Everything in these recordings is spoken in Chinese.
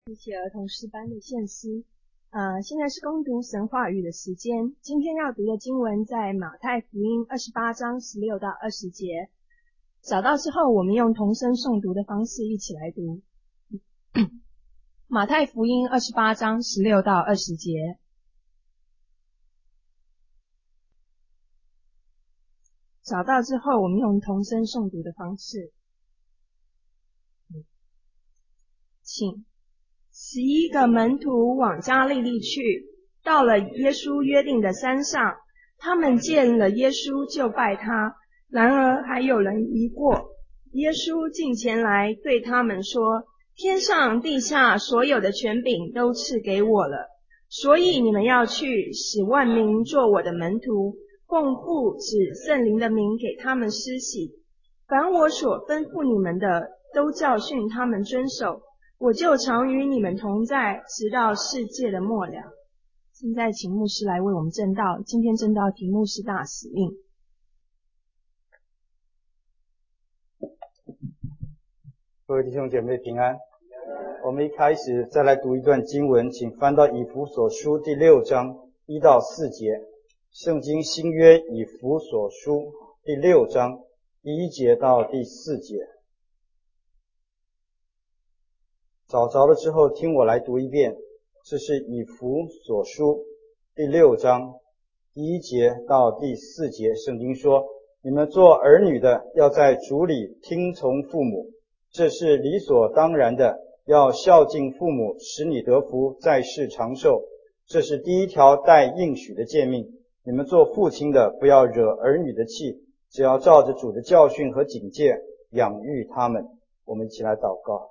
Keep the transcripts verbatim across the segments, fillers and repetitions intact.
一起儿童诗班的献诗。呃，现在是攻读神话语的时间。今天要读的经文在马太福音二十八章十六到二十节。找到之后，我们用同声诵读的方式一起来读。马太福音二十八章十六到二十节。找到之后，我们用同声诵读的方式。请。十一个门徒往加利利去，到了耶稣约定的山上，他们见了耶稣就拜他。然而还有人疑过。耶稣近前来对他们说：天上地下所有的权柄都赐给我了，所以你们要去，使万民做我的门徒，奉父子圣灵的名给他们施洗。凡我所吩咐你们的，都教训他们遵守。我就常与你们同在，直到世界的末了。现在请牧师来为我们证道。今天证道题目是大使命。 各位弟兄姐妹平安。我们一开始再来读一段经文，请翻到以弗所书第六章一到四节。圣经新约以弗所书第六章第一节到第四节。找着了之后，听我来读一遍。这是以弗所书第六章第一节到第四节。圣经说：你们做儿女的，要在主里听从父母，这是理所当然的，要孝敬父母，使你得福，在世长寿。这是第一条带应许的诫命。你们做父亲的，不要惹儿女的气，只要照着主的教训和警戒养育他们。我们一起来祷告。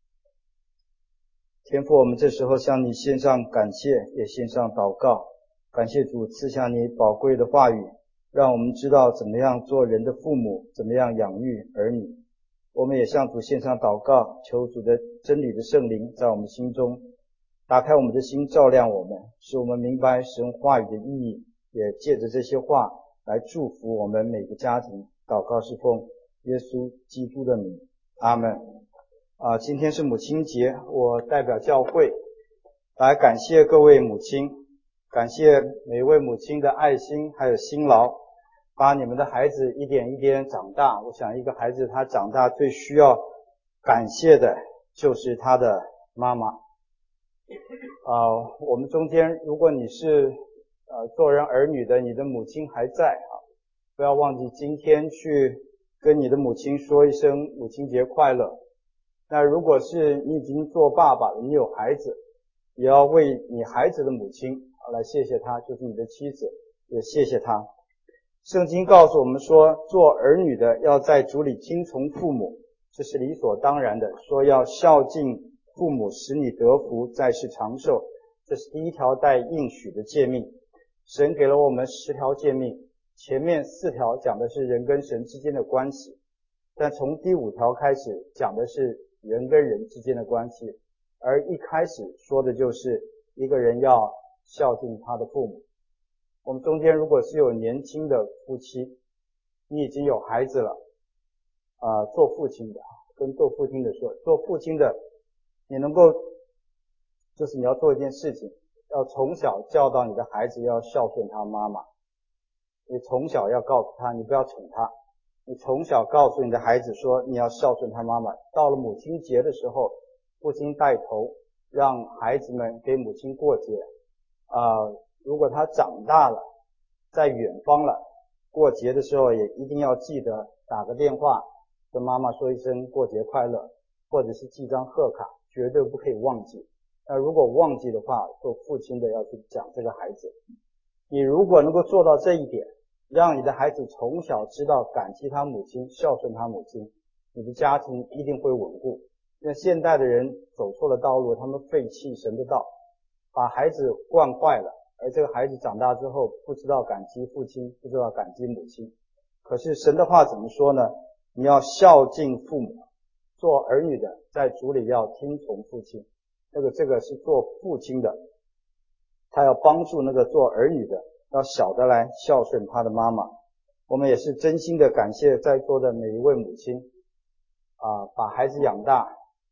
天父，我们这时候向你献上感谢，也献上祷告。感谢主赐下你宝贵的话语，让我们知道怎么样做人的父母，怎么样养育儿女。我们也向主献上祷告，求主的真理的圣灵在我们心中打开我们的心，照亮我们，使我们明白神话语的意义，也借着这些话来祝福我们每个家庭。祷告是奉耶稣基督的名，阿们。啊，今天是母亲节，我代表教会来感谢各位母亲，感谢每一位母亲的爱心还有辛劳，把你们的孩子一点一点长大。我想一个孩子他长大最需要感谢的就是他的妈妈。啊，我们中间如果你是呃做人儿女的，你的母亲还在啊，不要忘记今天去跟你的母亲说一声母亲节快乐。那如果是你已经做爸爸了，你有孩子，也要为你孩子的母亲来谢谢她，就是你的妻子，也谢谢她。圣经告诉我们说，做儿女的要在主里听从父母，这是理所当然的，说要孝敬父母，使你得福，在世长寿，这是第一条带应许的诫命。神给了我们十条诫命，前面四条讲的是人跟神之间的关系，但从第五条开始讲的是人跟人之间的关系，而一开始说的就是一个人要孝敬他的父母。我们中间如果是有年轻的夫妻，你已经有孩子了，啊、呃，做父亲的跟做父亲的说，做父亲的你能够就是你要做一件事情，要从小教导你的孩子要孝顺他妈妈。你从小要告诉他，你不要宠他，你从小告诉你的孩子说你要孝顺他妈妈。到了母亲节的时候，父亲带头让孩子们给母亲过节。啊、呃，如果他长大了，在远方了，过节的时候也一定要记得打个电话跟妈妈说一声过节快乐，或者是寄张贺卡，绝对不可以忘记。那如果忘记的话，做父亲的要去讲这个孩子。你如果能够做到这一点，让你的孩子从小知道感激他母亲，孝顺他母亲，你的家庭一定会稳固。那现代的人走错了道路，他们废弃神的道，把孩子惯坏了，而这个孩子长大之后不知道感激父亲，不知道感激母亲。可是神的话怎么说呢？你要孝敬父母，做儿女的在主里要听从父亲。这个这个是做父亲的，他要帮助那个做儿女的，要晓得来孝顺他的妈妈。我们也是真心的感谢在座的每一位母亲啊，把孩子养大，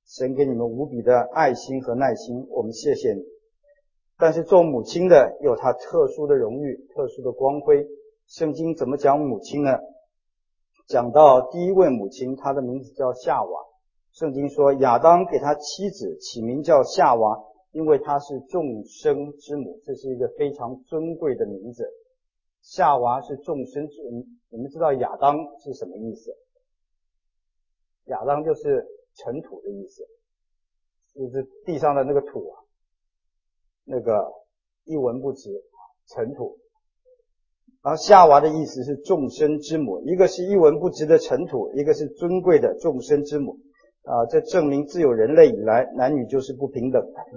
神给你们无比的爱心和耐心，我们谢谢你。但是做母亲的有她特殊的荣誉，特殊的光辉。圣经怎么讲母亲呢？讲到第一位母亲，她的名字叫夏娃。圣经说亚当给他妻子起名叫夏娃，因为她是众生之母，这是一个非常尊贵的名字。夏娃是众生之母，你们知道亚当是什么意思？亚当就是尘土的意思，就是地上的那个土啊，那个一文不值，尘土。然后夏娃的意思是众生之母，一个是一文不值的尘土，一个是尊贵的众生之母。啊，这证明自有人类以来，男女就是不平等的。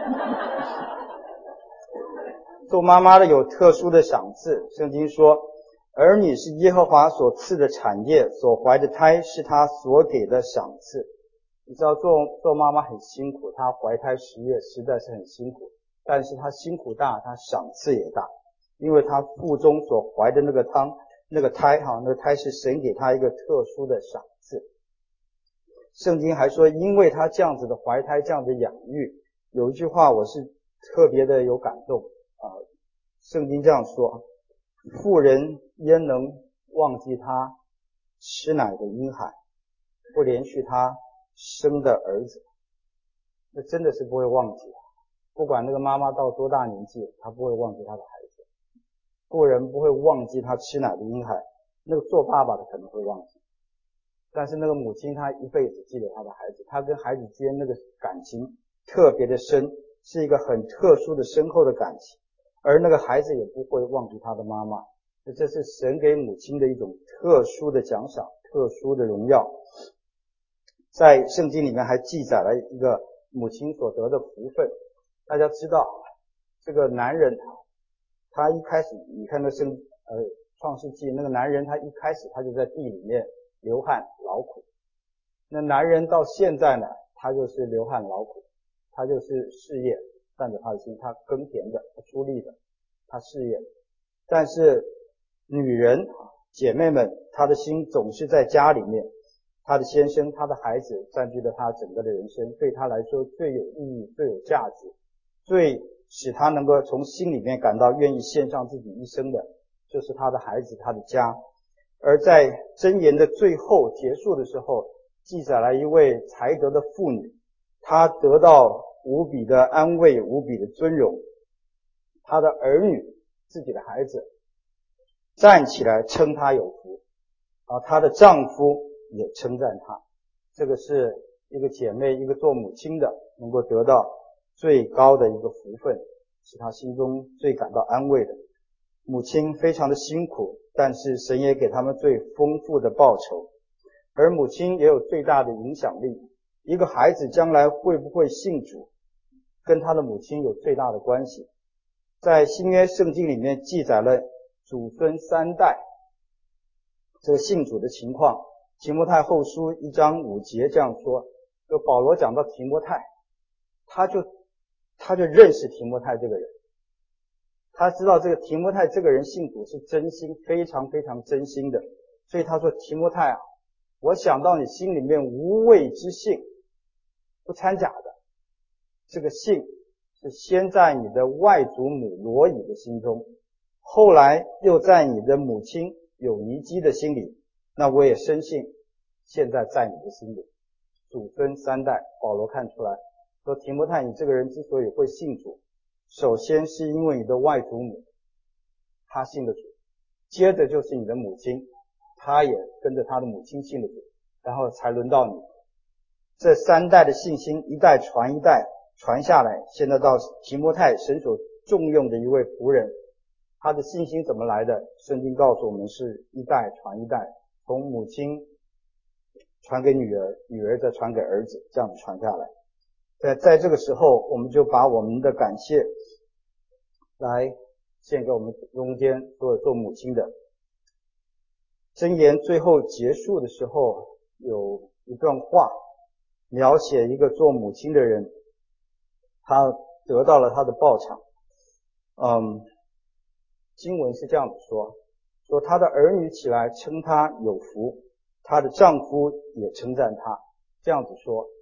做妈妈的有特殊的赏赐，圣经说，儿女是耶和华所赐的产业，所怀的胎是他所给的赏赐。你知道做做妈妈很辛苦，她怀胎十月实在是很辛苦，但是她辛苦大，她赏赐也大，因为她腹中所怀的那个汤那个胎哈，那个胎是神给她一个特殊的赏赐。圣经还说，因为她这样子的怀胎，这样的养育，有一句话我是特别的有感动啊。圣经这样说，妇人焉能忘记她吃奶的婴孩，不连续她生的儿子？那真的是不会忘记，不管那个妈妈到多大年纪，她不会忘记她的孩子。妇人不会忘记她吃奶的婴孩，那个做爸爸的可能会忘记，但是那个母亲她一辈子记得她的孩子，她跟孩子之间那个感情特别的深，是一个很特殊的深厚的感情，而那个孩子也不会忘记他的妈妈。这是神给母亲的一种特殊的奖赏，特殊的荣耀。在圣经里面还记载了一个母亲所得的福分。大家知道这个男人他一开始，你看那圣呃创世纪，那个男人他一开始他就在地里面流汗劳苦，那男人到现在呢，他就是流汗劳苦，他就是事业占着他的心，他耕田的，他出力的，他事业。但是女人姐妹们，她的心总是在家里面，她的先生她的孩子占据了她整个的人生，对她来说最有意义最有价值，最使她能够从心里面感到愿意献上自己一生的，就是她的孩子她的家。而在箴言的最后结束的时候，记载了一位才德的妇女，她得到无比的安慰，无比的尊荣，她的儿女自己的孩子站起来称她有福，啊，她的丈夫也称赞她。这个是一个姐妹，一个做母亲的能够得到最高的一个福分，是她心中最感到安慰的。母亲非常的辛苦，但是神也给他们最丰富的报酬，而母亲也有最大的影响力。一个孩子将来会不会信主，跟他的母亲有最大的关系。在新约圣经里面记载了祖孙三代这个信主的情况。提摩太后书一章五节这样说，就保罗讲到提摩太，他就他就认识提摩太这个人，他知道这个提摩太这个人信主是真心，非常非常真心的，所以他说，提摩太啊，我想到你心里面无畏之信，不掺假的，这个信是先在你的外祖母罗以的心中，后来又在你的母亲有尼基的心里，那我也深信现在在你的心里。祖孙三代，保罗看出来说，提摩太你这个人之所以会信主，首先是因为你的外祖母她信了主，接着就是你的母亲，她也跟着她的母亲信了主，然后才轮到你。这三代的信心一代传一代传下来，现在到提摩太神所重用的一位仆人，他的信心怎么来的？圣经告诉我们是一代传一代，从母亲传给女儿，女儿再传给儿子，这样传下来。在在这个时候，我们就把我们的感谢来献给我们中间所有做母亲的。箴言最后结束的时候有一段话，描写一个做母亲的人，他得到了他的报偿。嗯，经文是这样子说，说他的儿女起来称他有福，他的丈夫也称赞他。这样子说，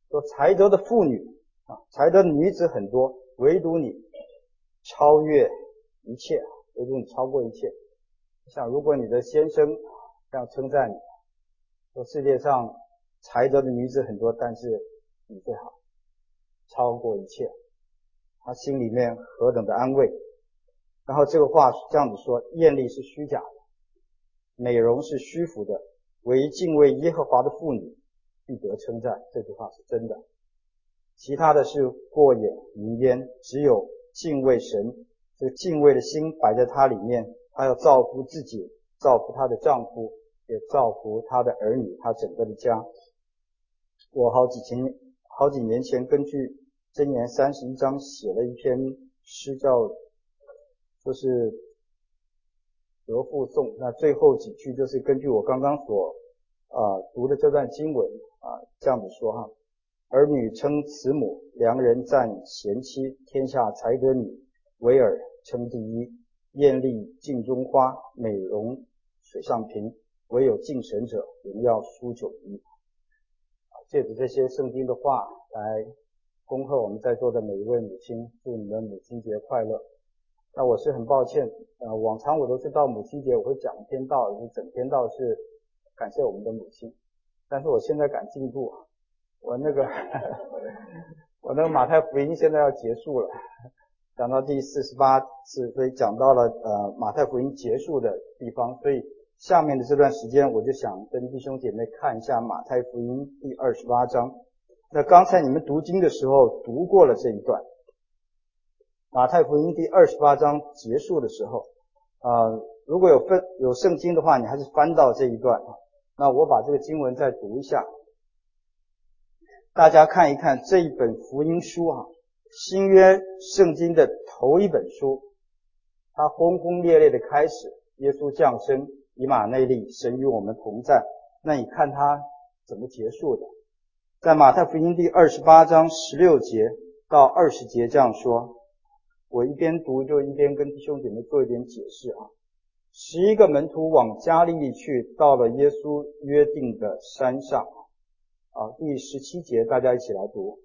说才德的妇女啊，才德的女子很多，唯独你超越一切，唯独你超过一切。想如果你的先生这样称赞你，说世界上才德的女子很多，但是你最好，超过一切，他心里面何等的安慰。然后这个话这样子说，艳丽是虚假的，美容是虚浮的，唯敬畏耶和华的妇女必得称赞。这句话是真的，其他的是过眼云烟，只有敬畏神，这个敬畏的心摆在她里面，她要造福自己，造福她的丈夫，也造福她的儿女，她整个的家。我好几前好几年前根据箴言三十一章写了一篇诗，叫就是得复颂，那最后几句就是根据我刚刚所呃读的这段经文啊、呃、这样子说哈：儿女称慈母，良人赞贤妻，天下才德女，唯尔称第一。艳丽镜中花，美容水上萍，唯有敬神者，荣耀书九一。借着这些圣经的话来恭贺我们在座的每一位母亲，祝你们母亲节快乐。那我是很抱歉，呃，往常我都是到母亲节我会讲一篇道，就是整篇道是感谢我们的母亲，但是我现在赶进度，我那个我那个马太福音现在要结束了，讲到第四十八次，所以讲到了呃马太福音结束的地方，所以下面的这段时间我就想跟弟兄姐妹看一下马太福音第二十八章。那刚才你们读经的时候读过了这一段，马太福音第二十八章结束的时候，呃，如果有分有圣经的话，你还是翻到这一段。那我把这个经文再读一下，大家看一看这一本福音书啊，新约圣经的头一本书，它轰轰烈烈的开始，耶稣降生，以马内利，神与我们同在。那你看它怎么结束的？在马太福音第二十八章十六节到二十节这样说。我一边读就一边跟弟兄姐妹做一点解释啊。十一个门徒往加利利去，到了耶稣约定的山上啊。第十七节大家一起来读。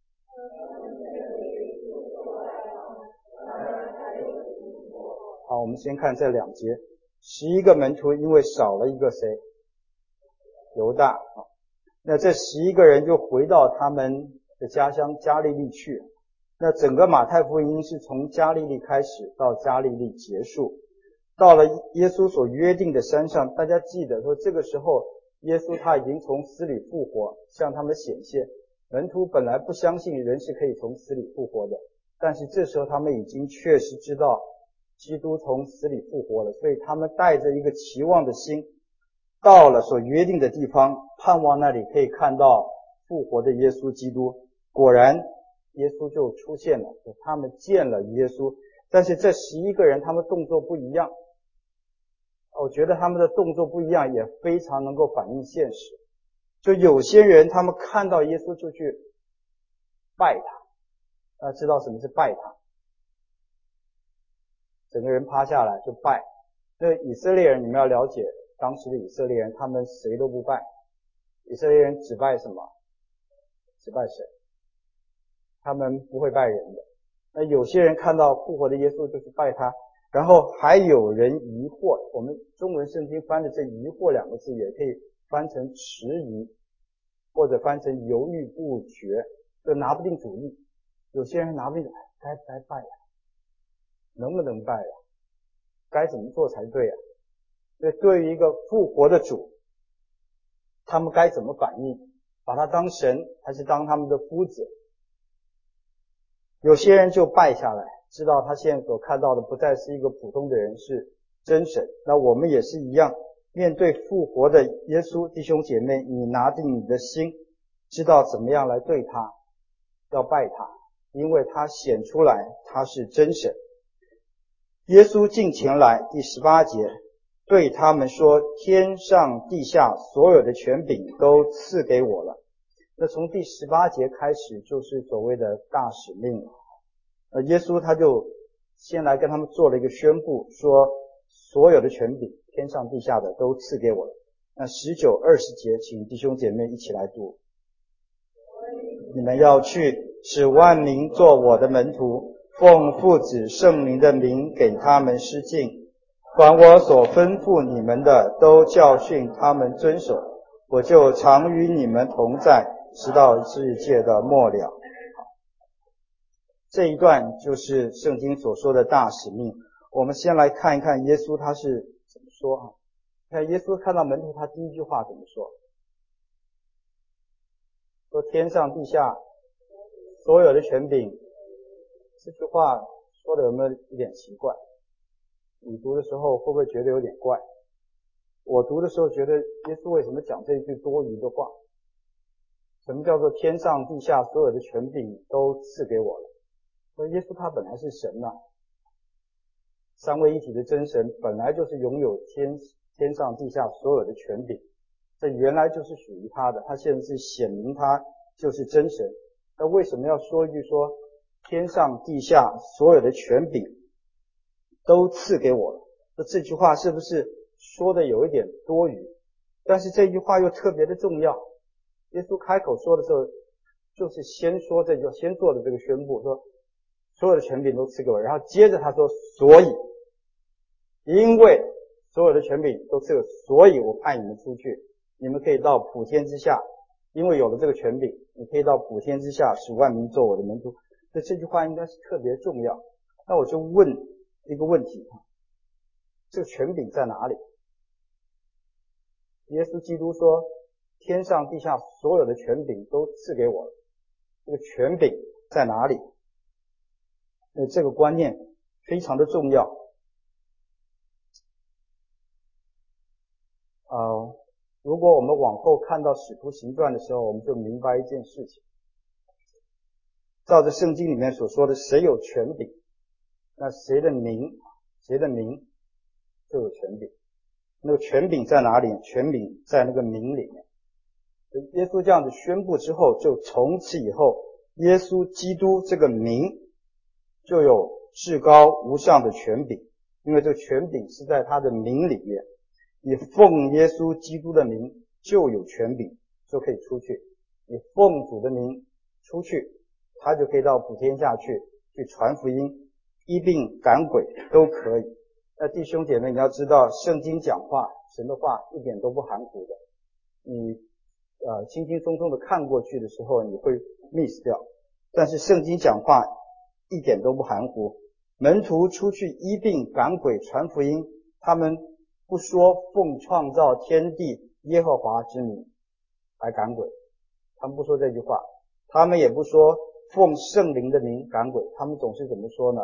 好，我们先看这两节。十一个门徒因为少了一个谁？犹大啊。那这十一个人就回到他们的家乡加利利去。那整个马太福音是从加利利开始到加利利结束，到了耶稣所约定的山上。大家记得说，这个时候耶稣他已经从死里复活，向他们显现。门徒本来不相信人是可以从死里复活的，但是这时候他们已经确实知道基督从死里复活了，所以他们带着一个期望的心到了所约定的地方，盼望那里可以看到复活的耶稣基督。果然耶稣就出现了，他们见了耶稣。但是这十一个人他们动作不一样，我觉得他们的动作不一样也非常能够反映现实。就有些人他们看到耶稣就去拜他，大家知道什么是拜他？整个人趴下来就拜。那以色列人你们要了解，当时的以色列人他们谁都不拜，以色列人只拜什么？只拜神，他们不会拜人的。那有些人看到复活的耶稣就是拜他，然后还有人疑惑，我们中文圣经翻的这疑惑两个字也可以翻成迟疑，或者翻成犹豫不决，就拿不定主意。有些人拿不定，该不该拜呀？能不能拜呀？该怎么做才对呀？所以对于一个复活的主，他们该怎么反应？把他当神还是当他们的夫子？有些人就拜下来，知道他现在所看到的不再是一个普通的人，是真神。那我们也是一样，面对复活的耶稣，弟兄姐妹，你拿定你的心，知道怎么样来对他，要拜他，因为他显出来他是真神。耶稣近前来，第十八节，对他们说，天上地下所有的权柄都赐给我了。那从第十八节开始就是所谓的大使命了。呃，耶稣他就先来跟他们做了一个宣布，说所有的权柄天上地下的都赐给我了。那十九、二十节请弟兄姐妹一起来读。 你们要去，使万民做我的门徒，奉父子圣灵的名给他们施浸，凡我所吩咐你们的，都教训他们遵守，我就常与你们同在，直到世界的末了。这一段就是圣经所说的大使命。我们先来看一看耶稣他是怎么说啊？看耶稣看到门徒，他第一句话怎么说？说天上地下所有的权柄。这句话说的有没有一点奇怪？你读的时候会不会觉得有点怪？我读的时候觉得耶稣为什么讲这一句多余的话？什么叫做天上地下所有的权柄都赐给我了？说耶稣他本来是神啊，三位一体的真神本来就是拥有天天上地下所有的权柄，这原来就是属于他的，他现在是显明他就是真神。那为什么要说一句说天上地下所有的权柄都赐给我了？那这句话是不是说的有一点多余？但是这句话又特别的重要。耶稣开口说的时候，就是先说这句，先做的这个宣布，说所有的权柄都赐给我，然后接着他说，所以因为所有的权柄都赐给我，所以我派你们出去，你们可以到普天之下，因为有了这个权柄，你可以到普天之下使万民做我的门徒。所以这句话应该是特别重要。那我就问一个问题，这个权柄在哪里？耶稣基督说天上地下所有的权柄都赐给我了，这个权柄在哪里？那这个观念非常的重要。呃，如果我们往后看到使徒行传的时候，我们就明白一件事情。照着圣经里面所说的，谁有权柄，那谁的名，谁的名就有权柄。那个权柄在哪里？权柄在那个名里面。耶稣这样子宣布之后，就从此以后，耶稣基督这个名就有至高无上的权柄，因为这个权柄是在他的名里面。你奉耶稣基督的名就有权柄，就可以出去。你奉主的名出去，他就可以到普天下去，去传福音，医病赶鬼都可以。那弟兄姐妹，你要知道，圣经讲话，神的话一点都不含糊的。你呃轻轻松松的看过去的时候，你会 miss 掉。但是圣经讲话一点都不含糊。门徒出去医病赶鬼传福音，他们不说奉创造天地耶和华之名来赶鬼，他们不说这句话。他们也不说奉圣灵的名赶鬼，他们总是怎么说呢？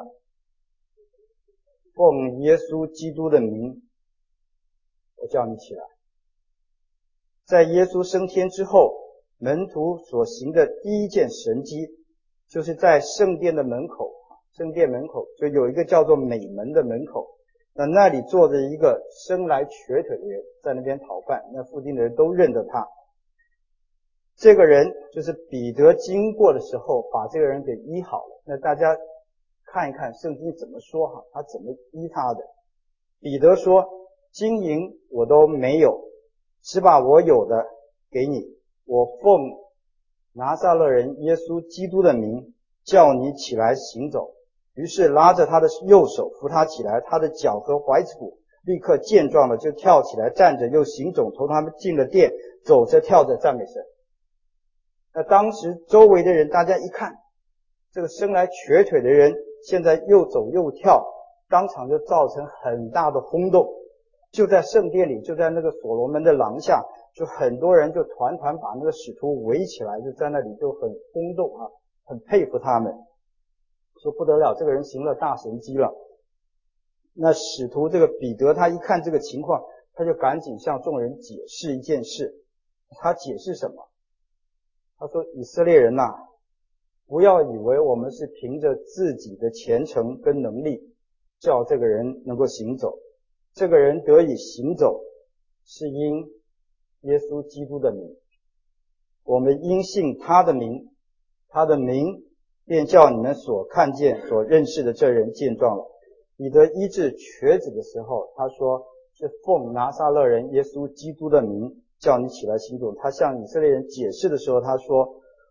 奉耶稣基督的名，我叫你起来。在耶稣升天之后，门徒所行的第一件神迹，就是在圣殿的门口，圣殿门口就有一个叫做美门的门口，那那里坐着一个生来瘸腿的人，在那边讨饭，那附近的人都认得他。这个人就是彼得经过的时候把这个人给医好了。那大家看一看圣经怎么说哈，他怎么医他的。彼得说，金银我都没有，只把我有的给你，我奉拿撒勒人耶稣基督的名叫你起来行走。于是拉着他的右手扶他起来，他的脚和踝子骨立刻健壮了，就跳起来站着又行走，同他们进了殿，走着跳着赞美神。那当时周围的人大家一看，这个生来瘸腿的人现在又走又跳，当场就造成很大的轰动。就在圣殿里，就在那个所罗门的廊下，就很多人就团团把那个使徒围起来，就在那里就很轰动啊，很佩服他们，说不得了，这个人行了大神迹了。那使徒这个彼得他一看这个情况，他就赶紧向众人解释一件事。他解释什么？他说，以色列人呐、啊，不要以为我们是凭着自己的虔诚跟能力叫这个人能够行走，这个人得以行走是因耶稣基督的名，我们因信他的名，他的名便叫你们所看见所认识的这人健壮了。彼得医治瘸子的时候，他说是奉拿撒勒人耶稣基督的名叫你起来行走。他向以色列人解释的时候，他说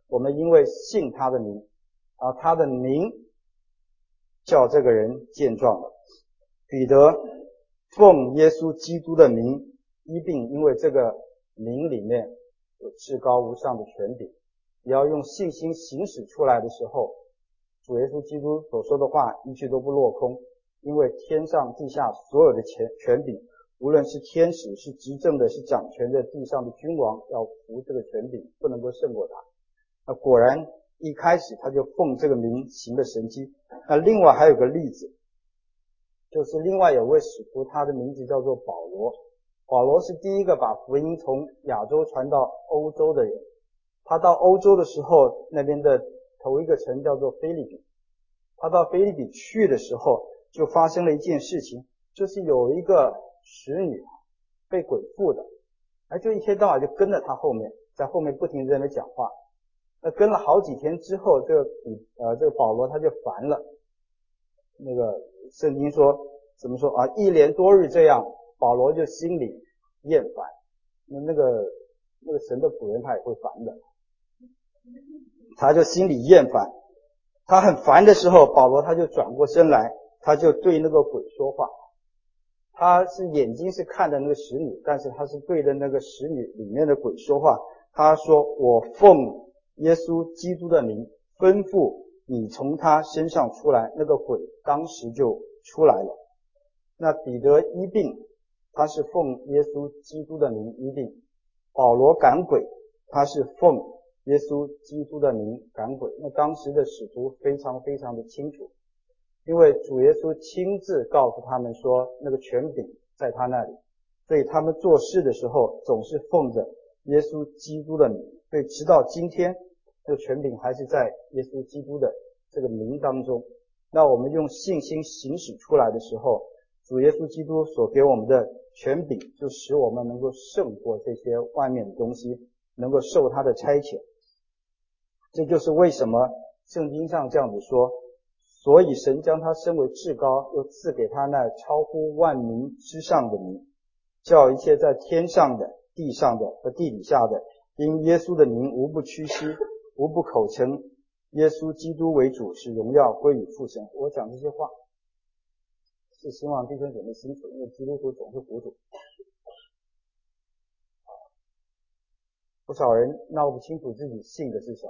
我们因为信他的名，啊，他的名叫这个人健壮了。彼得奉耶稣基督的名医病，因为这个名里面有至高无上的权柄，也要用信心行使出来的时候，主耶稣基督所说的话一句都不落空，因为天上地下所有的权权柄，无论是天使，是执政的，是掌权的，地上的君王，要服这个权柄，不能够胜过他。那果然一开始他就奉这个名行了神迹。那另外还有个例子，就是另外有位使徒，他的名字叫做保罗。保罗是第一个把福音从亚洲传到欧洲的人。他到欧洲的时候，那边的头一个城叫做腓立比。他到腓立比去的时候，就发生了一件事情，就是有一个使女被鬼附的，而就一天到晚就跟着他后面，在后面不停地在那边讲话。那跟了好几天之后，这个呃这个保罗他就烦了。那个圣经说怎么说啊？一连多日这样，保罗就心里厌烦。那那个那个神的仆人他也会烦的，他就心里厌烦。他很烦的时候，保罗他就转过身来，他就对那个鬼说话。他是眼睛是看着那个使女，但是他是对着那个使女里面的鬼说话。他说：我奉耶稣基督的名吩咐你从他身上出来。那个鬼当时就出来了。那彼得医病，他是奉耶稣基督的名医病。保罗赶鬼，他是奉耶稣基督的名赶鬼。那当时的使徒非常非常的清楚，因为主耶稣亲自告诉他们说那个权柄在他那里，所以他们做事的时候总是奉着耶稣基督的名。所以直到今天，这个权柄还是在耶稣基督的这个名当中。那我们用信心行使出来的时候，主耶稣基督所给我们的权柄就使我们能够胜过这些外面的东西，能够受他的差遣。这就是为什么圣经上这样子说，所以神将他升为至高，又赐给他那超乎万民之上的名，叫一切在天上的、地上的和地底下的，因耶稣的名无不屈膝，无不口称耶稣基督为主，使荣耀归于父神。我讲这些话是希望弟兄姐妹清楚，因为基督徒总是糊涂。不少人闹不清楚自己信的是什么。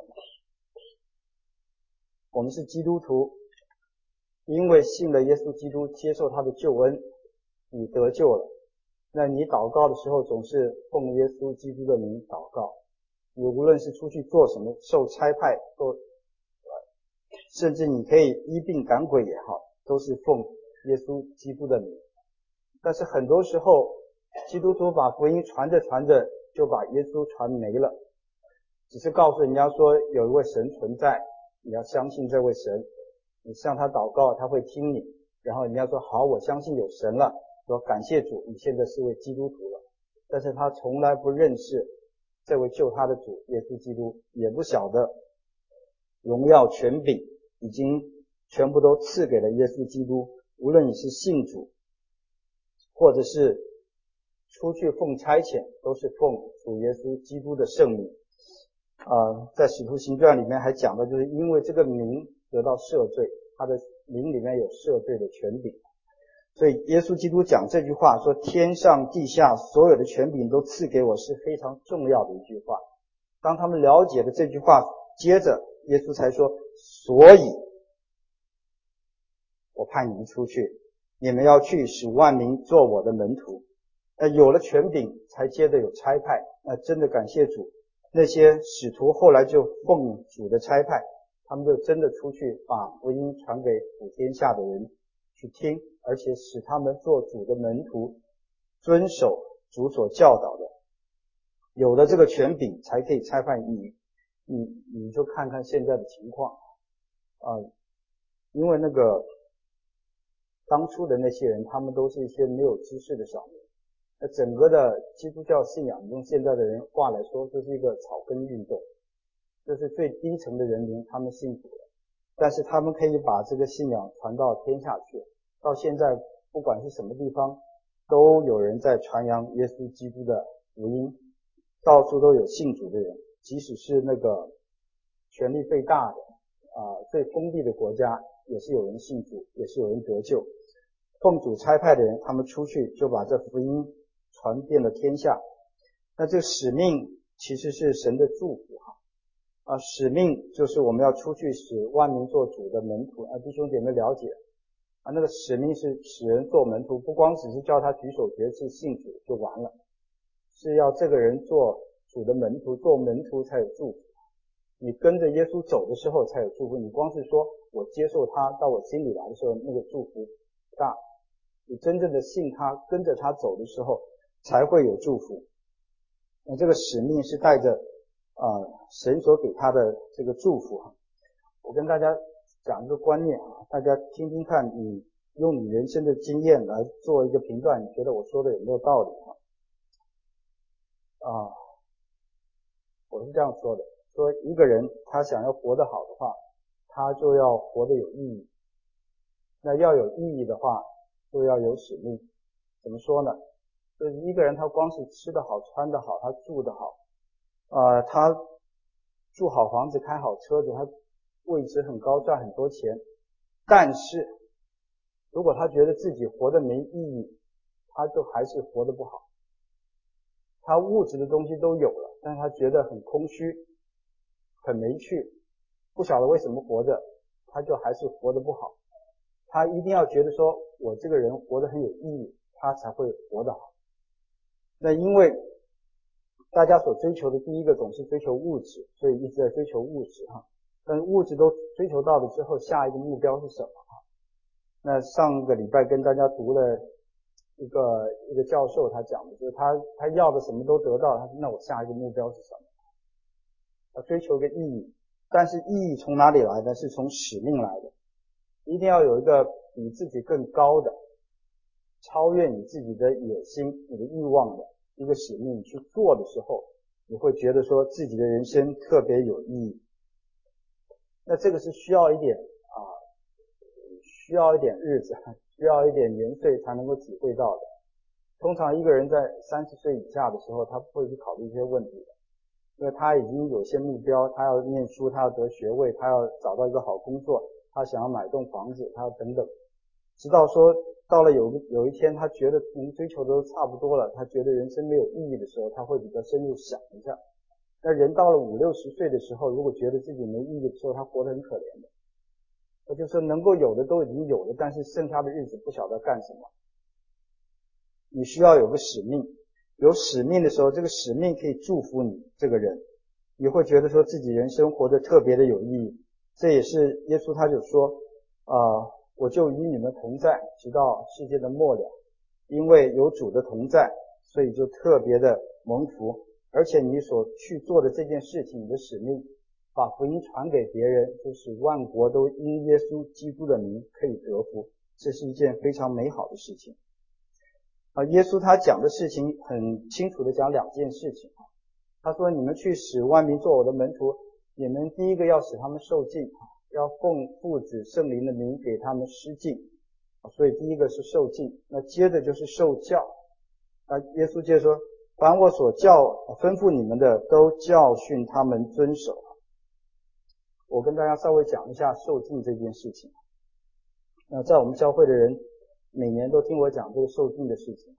我们是基督徒，因为信了耶稣基督，接受他的救恩，你得救了。那你祷告的时候总是奉耶稣基督的名祷告。你无论是出去做什么，受差派，都甚至你可以医病赶鬼也好，都是奉耶稣基督的名。但是很多时候基督徒把福音传着传着就把耶稣传没了，只是告诉人家说有一位神存在，你要相信这位神，你向他祷告他会听你，然后人家说好，我相信有神了，说感谢主，你现在是位基督徒了。但是他从来不认识这位救他的主耶稣基督，也不晓得荣耀权柄已经全部都赐给了耶稣基督。无论你是信主或者是出去奉差遣，都是奉主耶稣基督的圣名。呃，在使徒行传里面还讲到，就是因为这个名得到赦罪，他的名里面有赦罪的权柄。所以耶稣基督讲这句话说天上地下所有的权柄都赐给我，是非常重要的一句话。当他们了解了这句话，接着耶稣才说，所以我派你们出去，你们要去使万民做我的门徒。那有了权柄才接着有差派。那真的感谢主，那些使徒后来就奉主的差派，他们就真的出去把福音传给普天下的人去听，而且使他们做主的门徒，遵守主所教导的。有了这个权柄才可以差派你，你你就看看现在的情况啊、呃，因为那个当初的那些人，他们都是一些没有知识的小民。那整个的基督教信仰用现在的人话来说，就是一个草根运动，就是最低层的人民他们信主了，但是他们可以把这个信仰传到天下去。到现在不管是什么地方，都有人在传扬耶稣基督的福音，到处都有信主的人，即使是那个权力最大的啊、呃、最封闭的国家，也是有人信主，也是有人得救。奉主差派的人，他们出去就把这福音传遍了天下。那这个使命其实是神的祝福哈啊，使命就是我们要出去使万民做主的门徒啊，弟兄姐妹了解啊，那个使命是使人做门徒，不光只是叫他举手决志信主就完了，是要这个人做主的门徒，做门徒才有祝福。你跟着耶稣走的时候才有祝福，你光是说我接受他到我心里来的时候，那个祝福不大。你真正的信他，跟着他走的时候才会有祝福。那这个使命是带着啊、呃、神所给他的这个祝福。我跟大家讲一个观念啊，大家听听看，你用你人生的经验来做一个评断，你觉得我说的有没有道理啊？啊，我是这样说的，说一个人他想要活得好的话，他就要活得有意义。那要有意义的话，就要有使命。怎么说呢？就是一个人他光是吃得好穿得好，他住得好呃他住好房子开好车子，他位置很高赚很多钱，但是如果他觉得自己活得没意义，他就还是活得不好。他物质的东西都有了，但是他觉得很空虚很没趣，不晓得为什么活着，他就还是活得不好。他一定要觉得说我这个人活得很有意义，他才会活得好。那因为大家所追求的第一个总是追求物质，所以一直在追求物质哈。但是物质都追求到了之后，下一个目标是什么？那上个礼拜跟大家读了一个一个教授他讲的，就是他他要的什么都得到，他说那我下一个目标是什么？要追求个意义，但是意义从哪里来的？是从使命来的。一定要有一个比自己更高的，超越你自己的野心、你的欲望的一个使命去做的时候，你会觉得说自己的人生特别有意义。那这个是需要一点啊，需要一点日子，需要一点年岁才能够体会到的。通常一个人在三十岁以下的时候，他不会去考虑这些问题的，因为他已经有些目标，他要念书，他要得学位，他要找到一个好工作，他想要买栋房子，他要等等，直到说到了有有一天他觉得能追求的都差不多了，他觉得人生没有意义的时候，他会比较深入想一下。那人到了五六十岁的时候，如果觉得自己没意义的时候，他活得很可怜的。那就是能够有的都已经有了，但是剩下的日子不晓得干什么。你需要有个使命，有使命的时候，这个使命可以祝福你这个人，你会觉得说自己人生活得特别的有意义。这也是耶稣他就说啊、呃，我就与你们同在，直到世界的末了。因为有主的同在，所以就特别的蒙福。而且你所去做的这件事情，你的使命，把福音传给别人，就是万国都因耶稣基督的名可以得福，这是一件非常美好的事情。啊，耶稣他讲的事情很清楚的讲两件事情。他说你们去使万民做我的门徒，你们第一个要使他们受浸，要奉父子圣灵的名给他们施浸，所以第一个是受浸。那接着就是受教。那耶稣接着说，凡我所教吩咐你们的，都教训他们遵守。我跟大家稍微讲一下受浸这件事情。那在我们教会的人每年都听我讲这个受浸的事情。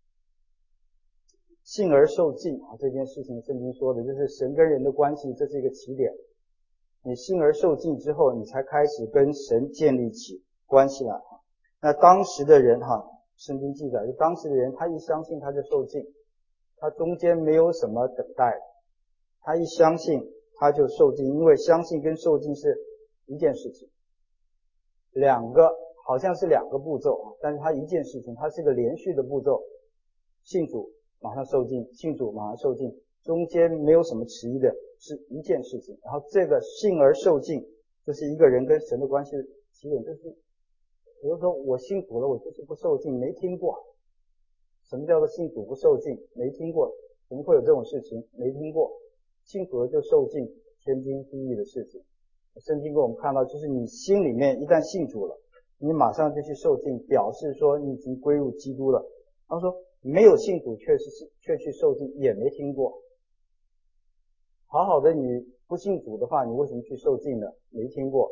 信而受浸啊，这件事情圣经说的就是神跟人的关系，这是一个起点。你信而受浸之后，你才开始跟神建立起关系来。那当时的人哈，圣经记载就当时的人，他一相信他就受浸，他中间没有什么等待，他一相信他就受浸，因为相信跟受浸是一件事情，两个好像是两个步骤，但是它一件事情，它是个连续的步骤，信主马上受浸，信主马上受浸，中间没有什么迟疑的，是一件事情。然后这个信而受浸，这是一个人跟神的关系的起点。就是比如说我信主了，我就是不受浸，没听过什么叫做信主不受浸，没听过，怎么会有这种事情？没听过。信主了就受浸，天经地义的事情。圣经给我们看到，就是你心里面一旦信主了，你马上就去受浸，表示说你已经归入基督了。他说没有信主却是却去受浸，也没听过。好好的你不信主的话，你为什么去受浸呢？没听过。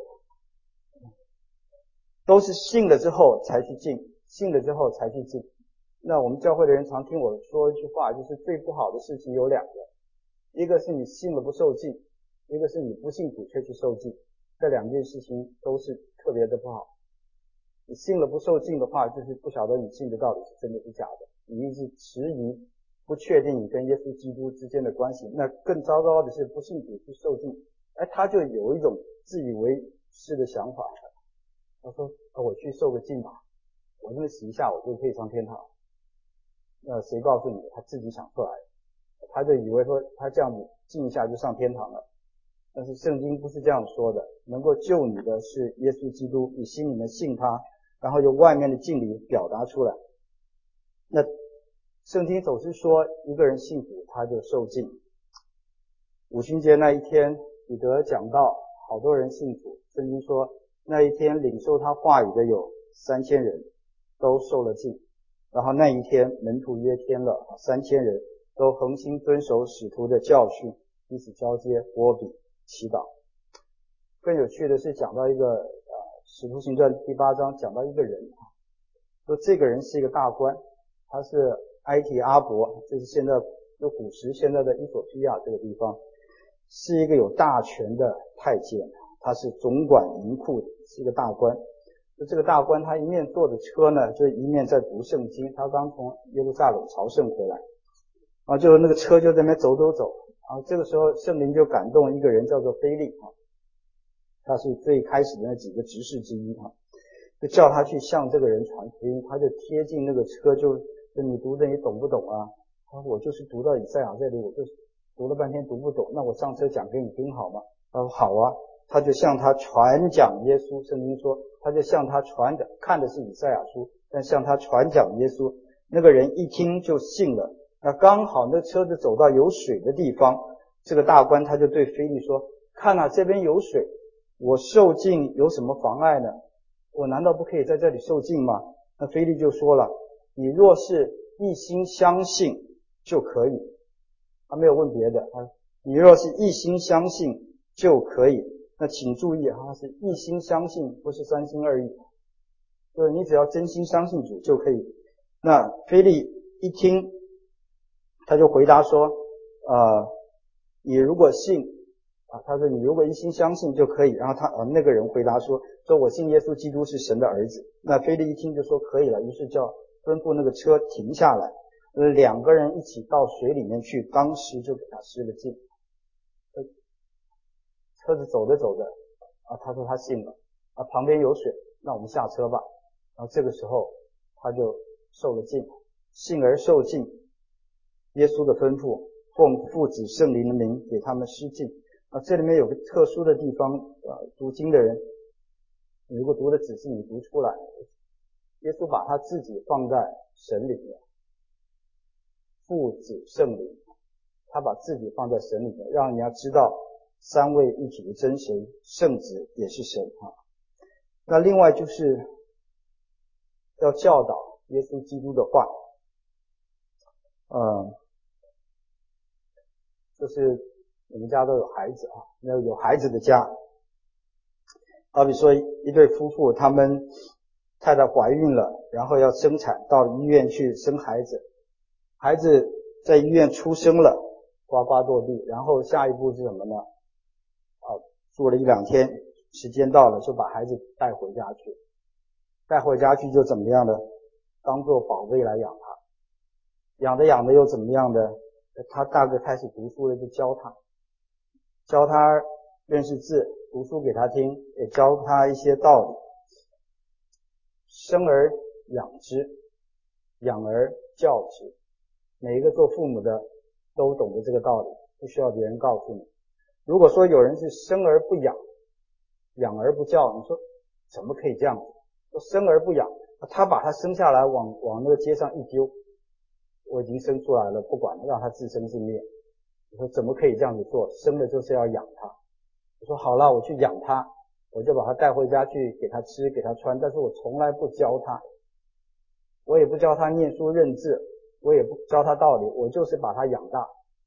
都是信了之后才去浸，信了之后才去浸。那我们教会的人常听我说一句话，就是最不好的事情有两个，一个是你信了不受浸，一个是你不信主却去受浸。这两件事情都是特别的不好。你信了不受浸的话，就是不晓得你信的到底是真的是假的，你一直迟疑，不确定你跟耶稣基督之间的关系。那更糟糕的是不信主去受浸，哎，他就有一种自以为是的想法。他说、哦、我去受个浸吧，我这么洗一下我就可以上天堂。那谁告诉你他自己想出来的，他就以为说他这样子浸一下就上天堂了。但是圣经不是这样说的，能够救你的是耶稣基督，你心里面信他，然后用外面的敬礼表达出来。那圣经总是说一个人信主他就受浸。五旬节那一天彼得讲到好多人信主，圣经说那一天领受他话语的有三千人都受了浸，然后那一天门徒约添了三千人都恒心遵守使徒的教训，彼此交接波比祈祷。更有趣的是讲到一个呃使徒行传第八章讲到一个人，说这个人是一个大官，他是埃提阿伯，就是现在就古时现在的伊索比亚这个地方，是一个有大权的太监，他是总管银库的，是一个大官。就这个大官他一面坐着车呢，就一面在读圣经，他刚从耶路撒冷朝圣回来，然后就那个车就在那边走走走，然后这个时候圣灵就感动一个人叫做腓力，他是最开始的那几个执事之一，就叫他去向这个人传福音。他就贴近那个车，就就你读的你懂不懂啊？他说我就是读到以赛亚这里，我就读了半天读不懂，那我上车讲给你听好吗？他说好啊。他就向他传讲耶稣，圣经说他就向他传讲，看的是以赛亚书，但向他传讲耶稣。那个人一听就信了。那刚好那车子走到有水的地方，这个大官他就对腓力说，看啊，这边有水，我受浸有什么妨碍呢？我难道不可以在这里受浸吗？那腓力就说了，你若是一心相信就可以。他没有问别的，他你若是一心相信就可以。那请注意，他是一心相信，不是三心二意，就是你只要真心相信主就可以。那腓力一听，他就回答说呃，你如果信啊，他说你如果一心相信就可以。然后他、呃、那个人回答说说我信耶稣基督是神的儿子。那腓力一听就说可以了，于是叫吩咐那个车停下来，呃，两个人一起到水里面去，当时就给他施了浸。车子走着走着啊，他说他信了啊，旁边有水，那我们下车吧。然后这个时候他就受了浸，信而受浸，耶稣的吩咐，奉父子圣灵的名给他们施浸。啊，这里面有个特殊的地方啊，读经的人如果读的仔细，你读出来，耶稣把他自己放在神里面，父子圣灵，他把自己放在神里面，让人家知道三位一体的真神，圣子也是神啊。那另外就是要教导耶稣基督的话，嗯，就是你们家都有孩子啊，那有孩子的家，好比说一对夫妇，他们太太怀孕了，然后要生产，到医院去生孩子，孩子在医院出生了，呱呱落地，然后下一步是什么呢？啊，住了一两天，时间到了就把孩子带回家去，带回家去就怎么样呢？当做宝贝来养他，养着养着又怎么样呢？他大概开始读书了，就教他，教他认识字，读书给他听，也教他一些道理。生而养之，养而教之，每一个做父母的都懂得这个道理，不需要别人告诉你。如果说有人是生而不养，养而不教，你说怎么可以这样子？说生而不养，他把他生下来往往那个街上一丢，我已经生出来了，不管让他自生自灭。你说怎么可以这样子做？生了就是要养他。我说好了，我去养他，我就把他带回家去，给他吃给他穿，但是我从来不教他，我也不教他念书认字，我也不教他道理，我就是把他养大。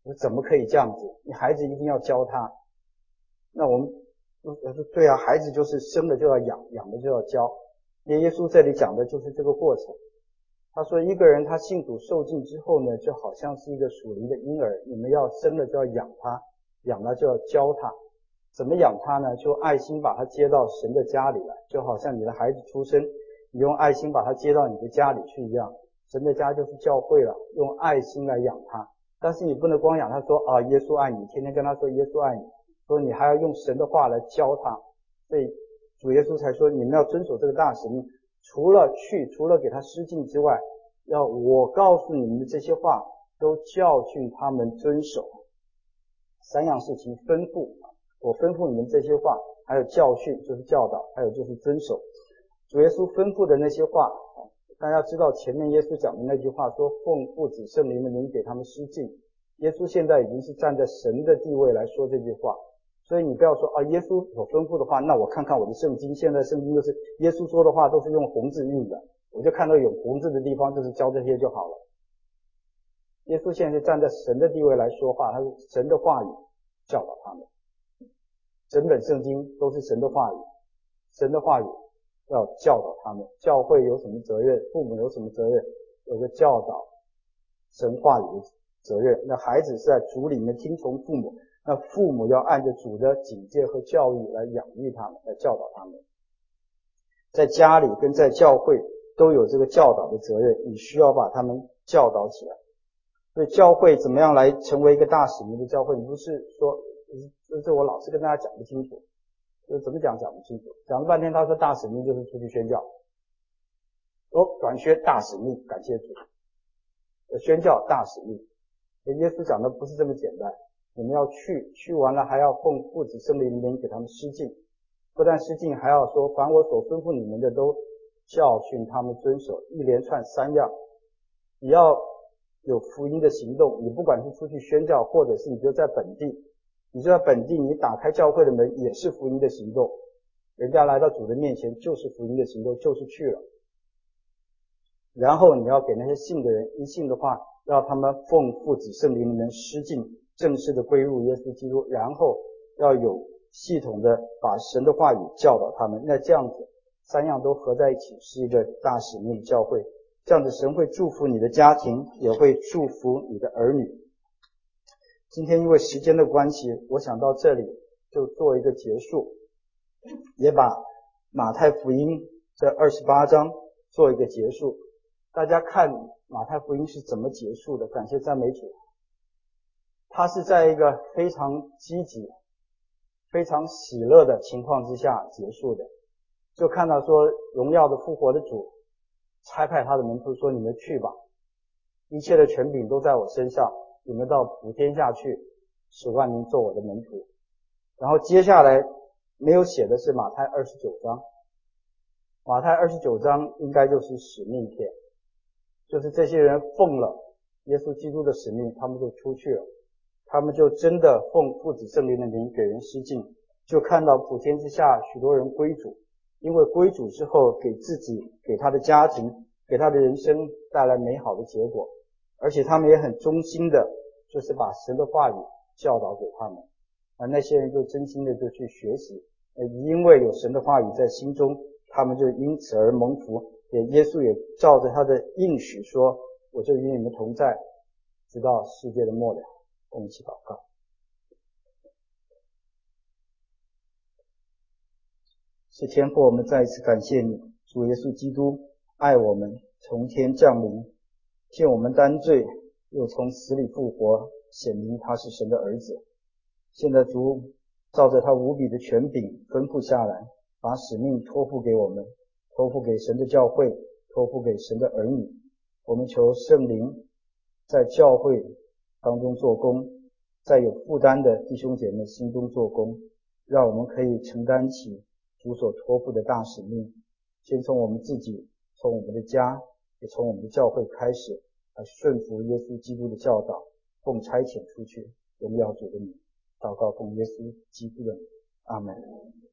我说怎么可以这样子？你孩子一定要教他。那我们我说对啊，孩子就是生了就要养，养了就要教。耶稣这里讲的就是这个过程。他说一个人他信主受尽之后呢，就好像是一个属灵的婴儿，你们要生了就要养他，养了就要教他。怎么养他呢？就爱心把他接到神的家里来，就好像你的孩子出生，你用爱心把他接到你的家里去一样。神的家就是教会了，用爱心来养他。但是你不能光养他说啊，耶稣爱你，天天跟他说耶稣爱你，说你还要用神的话来教他。所以主耶稣才说你们要遵守这个大使命，除了去除了给他施浸之外，要我告诉你们的这些话都教训他们遵守。三样事情，吩咐，我吩咐你们这些话，还有教训就是教导，还有就是遵守。主耶稣吩咐的那些话，大家知道前面耶稣讲的那句话说奉父子圣灵的名给他们施浸，耶稣现在已经是站在神的地位来说这句话。所以你不要说啊，耶稣所吩咐的话，那我看看我的圣经，现在圣经就是耶稣说的话都是用红字印的，我就看到有红字的地方就是教这些就好了。耶稣现在是站在神的地位来说话，他是神的话语教导他们。整本圣经都是神的话语，神的话语要教导他们。教会有什么责任？父母有什么责任？有个教导神话语的责任。那孩子是在主里面听从父母，那父母要按着主的警戒和教育来养育他们，来教导他们。在家里跟在教会都有这个教导的责任，你需要把他们教导起来。所以教会怎么样来成为一个大使命的教会？你不是说这我老师跟大家讲不清楚，就怎么讲讲不清楚，讲了半天他说大使命就是出去宣教。哦，短宣大使命，感谢主。宣教大使命，耶稣讲的不是这么简单，你们要去，去完了还要奉父子圣灵的名给他们施浸，不但施浸，还要说凡我所吩咐你们的都教训他们遵守，一连串三样。你要有福音的行动，你不管是出去宣教，或者是你就在本地，你就在本地，你打开教会的门也是福音的行动，人家来到主的面前就是福音的行动，就是去了。然后你要给那些信的人，一信的话让他们奉父子圣灵的名施浸，正式的归入耶稣基督，然后要有系统的把神的话语教导他们。那这样子三样都合在一起是一个大使命教会，这样子神会祝福你的家庭，也会祝福你的儿女。今天因为时间的关系，我想到这里就做一个结束，也把马太福音这二十八章做一个结束。大家看马太福音是怎么结束的？感谢赞美主，他是在一个非常积极非常喜乐的情况之下结束的。就看到说荣耀的复活的主差派他的门徒说，你们去吧，一切的权柄都在我身上，你们到普天下去，使万民做我的门徒。然后接下来没有写的是马太二十九章，马太二十九章应该就是使命篇，就是这些人奉了耶稣基督的使命，他们就出去了，他们就真的奉父子圣灵的名给人施浸，就看到普天之下许多人归主，因为归主之后给自己给他的家庭给他的人生带来美好的结果，而且他们也很忠心的就是把神的话语教导给他们，而那些人就真心的就去学习，因为有神的话语在心中，他们就因此而蒙福。也耶稣也照着他的应许说，我就与你们同在，直到世界的末了。我们一起祷告。是天父，我们再一次感谢你，主耶稣基督爱我们，从天降临，见我们担罪，又从死里复活，显明他是神的儿子。现在主照着他无比的权柄吩咐下来，把使命托付给我们，托付给神的教会，托付给神的儿女。我们求圣灵在教会当中做工，在有负担的弟兄姐妹心中做工，让我们可以承担起主所托付的大使命。先从我们自己，从我们的家，也从我们的教会开始，来顺服耶稣基督的教导，奉差遣出去，荣耀主的名。祷告奉耶稣基督的名，阿们。